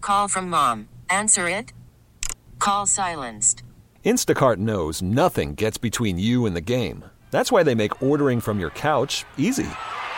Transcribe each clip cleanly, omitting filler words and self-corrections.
call from mom. Answer it. Call silenced. Instacart knows nothing gets between you and the game. That's why they make ordering from your couch easy.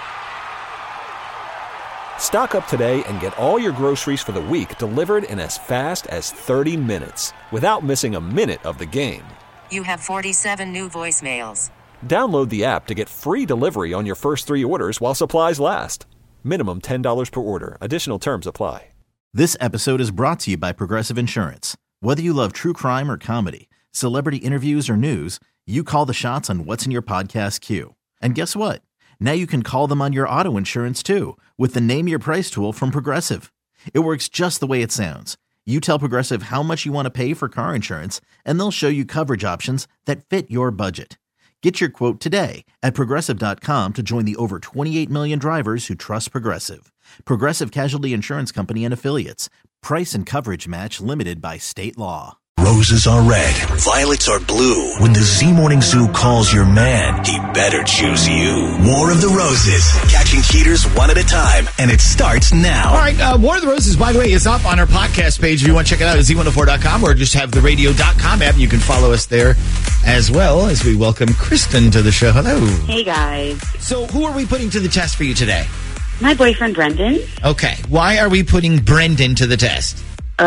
Stock up today and get all your groceries for the week delivered in as fast as 30 minutes without missing a minute of the game. You have 47 new voicemails. Download the app to get free delivery on your first 3 orders while supplies last. Minimum $10 per order. Additional terms apply. This episode is brought to you by Progressive Insurance. Whether you love true crime or comedy, celebrity interviews or news, you call the shots on what's in your podcast queue. And guess what? Now you can call them on your auto insurance too with the Name Your Price tool from Progressive. It works just the way it sounds. You tell Progressive how much you want to pay for car insurance, and they'll show you coverage options that fit your budget. Get your quote today at Progressive.com to join the over 28 million drivers who trust Progressive. Progressive Casualty Insurance Company and Affiliates. Price and coverage match limited by state law. Roses are red, violets are blue. When the Z Morning Zoo calls your man, he better choose you. War of the Roses, catching cheaters one at a time, and it starts now. All right, War of the Roses, by the way, is up on our podcast page. If you want to check it out at Z104.com or just have the radio.com app, you can follow us there as well as we welcome Kristen to the show. Hello. Hey, guys. So who are we putting to the test for you today? My boyfriend, Brendan. Okay. Why are we putting Brendan to the test?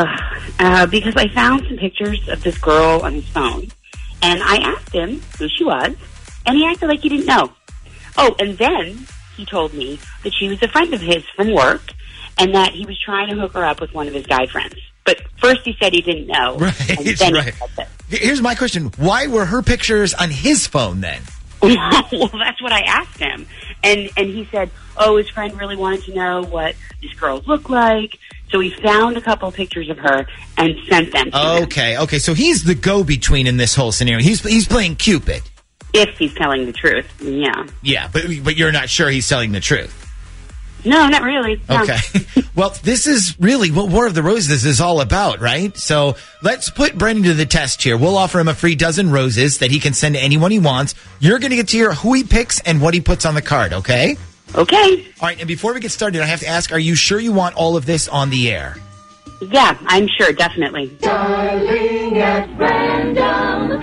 Because I found some pictures of this girl on his phone, and I asked him who she was, and he acted like he didn't know. Oh, and then he told me that she was a friend of his from work, and that he was trying to hook her up with one of his guy friends. But first he said he didn't know. Right, and then right. Here's my question. Why were her pictures on his phone then? Well, that's what I asked him. And he said, his friend really wanted to know what these girls look like. So he found a couple of pictures of her and sent them to him. Okay. So he's the go-between in this whole scenario. He's playing Cupid. If he's telling the truth, yeah. Yeah, but you're not sure he's telling the truth. No, not really. No. Okay. Well, this is really what War of the Roses is all about, right? So let's put Brendan to the test here. We'll offer him a free dozen roses that he can send to anyone he wants. You're going to get to hear who he picks and what he puts on the card, okay? Okay. All right, and before we get started, I have to ask, are you sure you want all of this on the air? Yeah, I'm sure, definitely. Darling at random.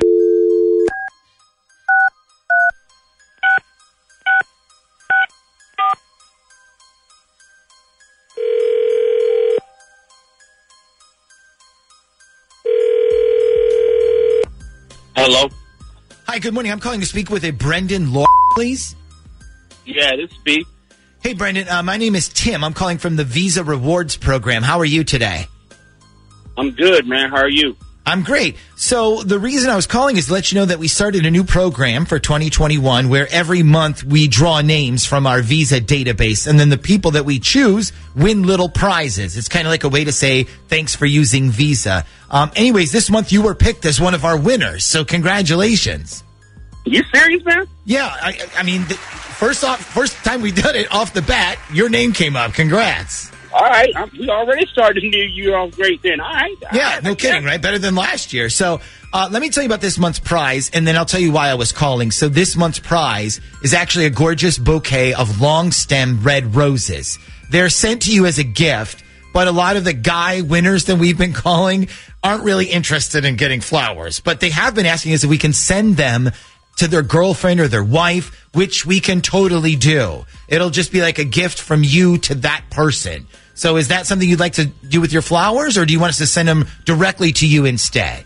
Hello? Hi, good morning. I'm calling to speak with a Brendan Law, please. Yeah, this speak. Hey, Brendan. My name is Tim. I'm calling from the Visa Rewards Program. How are you today? I'm good, man. How are you? I'm great. So the reason I was calling is to let you know that we started a new program for 2021 where every month we draw names from our Visa database, and then the people that we choose win little prizes. It's kind of like a way to say thanks for using Visa. Anyways, this month you were picked as one of our winners, so congratulations. You serious, man? Yeah, I mean, first time we did it off the bat, your name came up. Congrats. All right. We already started the new year off great then. All right. Yeah, no kidding, right? Better than last year. So let me tell you about this month's prize, and then I'll tell you why I was calling. So this month's prize is actually a gorgeous bouquet of long-stem red roses. They're sent to you as a gift, but a lot of the guy winners that we've been calling aren't really interested in getting flowers. But they have been asking us if we can send them to their girlfriend or their wife, which we can totally do. It'll just be like a gift from you to that person. So is that something you'd like to do with your flowers, or do you want us to send them directly to you instead?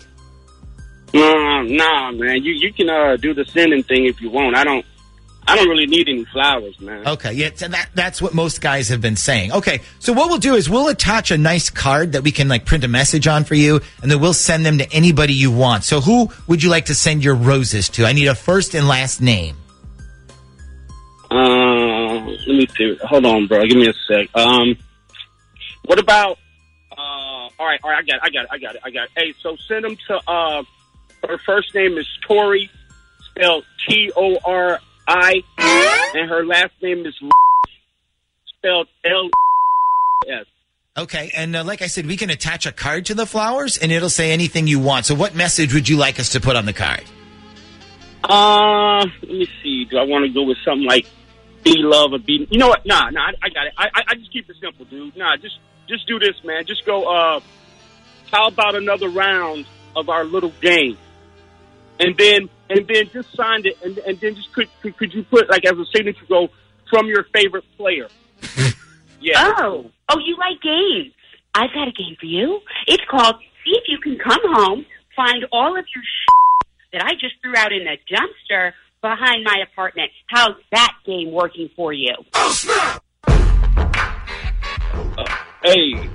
Nah, man. You can do the sending thing if you want. I don't really need any flowers, man. Okay, yeah, that's what most guys have been saying. Okay, so what we'll do is we'll attach a nice card that we can like print a message on for you, and then we'll send them to anybody you want. So who would you like to send your roses to? I need a first and last name. Let me see. Hold on, bro. Give me a sec. What about? All right. I got it. Hey, so send them to. Her first name is Tori, spelled Tori, and her last name is spelled L-S. Okay, and like I said, we can attach a card to the flowers, and it'll say anything you want. So what message would you like us to put on the card? Let me see. Do I want to go with something like be love or be... You know what? Nah, I got it. I just keep it simple, dude. Nah, just just do this, man. Just go, how about another round of our little game? And then just sign it, and then just could you put, like, as a signature, go, from your favorite player. Yeah. Oh, you like games. I've got a game for you. It's called See If You Can Come Home, Find All of Your that I just threw out in the dumpster behind my apartment. How's that game working for you? Oh, snap! Hey,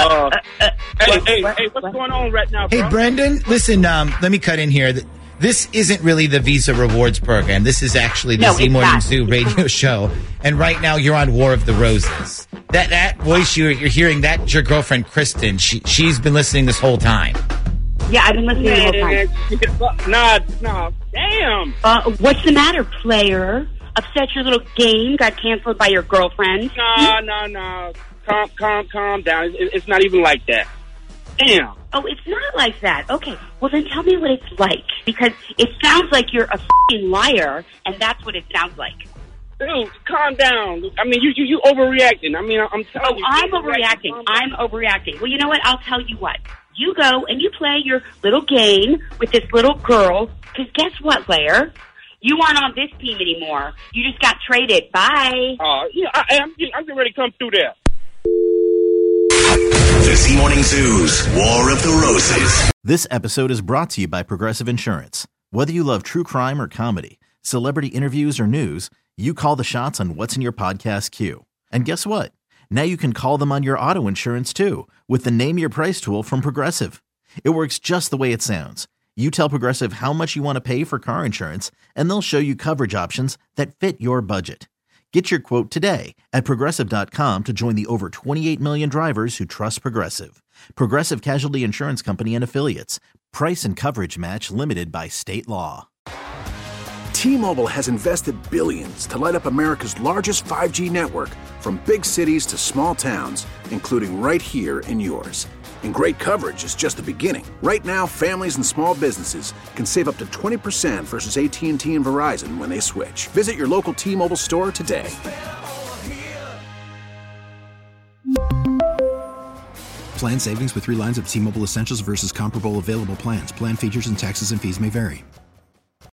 what's going on right now, bro? Hey, Brendan, listen, let me cut in here. This isn't really the Visa Rewards program. This is actually the Z Morning Zoo radio show. And right now you're on War of the Roses. That voice you're hearing, that's your girlfriend, Kristen. She's been listening this whole time. Yeah, I've been listening the whole time. Nah, damn. What's the matter, player? Upset your little game got canceled by your girlfriend? Nah. Calm down. It's not even like that. Damn. Oh, it's not like that. Okay, well then tell me what it's like. Because it sounds like you're a f***ing liar, and that's what it sounds like. Dude, calm down. I mean, you overreacting. I mean, I'm telling you. Oh, I'm overreacting. I'm overreacting. Well, you know what? I'll tell you what. You go and you play your little game with this little girl, because guess what, player? You aren't on this team anymore. You just got traded. Bye. Yeah, I'm getting ready to come through there. The Z Morning Zoo's War of the Roses. This episode is brought to you by Progressive Insurance. Whether you love true crime or comedy, celebrity interviews or news, you call the shots on what's in your podcast queue. And guess what? Now you can call them on your auto insurance too with the Name Your Price tool from Progressive. It works just the way it sounds. You tell Progressive how much you want to pay for car insurance, and they'll show you coverage options that fit your budget. Get your quote today at Progressive.com to join the over 28 million drivers who trust Progressive. Progressive Casualty Insurance Company and Affiliates. Price and coverage match limited by state law. T-Mobile has invested billions to light up America's largest 5G network, from big cities to small towns, including right here in yours. And great coverage is just the beginning. Right now, families and small businesses can save up to 20% versus AT&T and Verizon when they switch. Visit your local T-Mobile store today. Plan savings with 3 lines of T-Mobile Essentials versus comparable available plans. Plan features and taxes and fees may vary.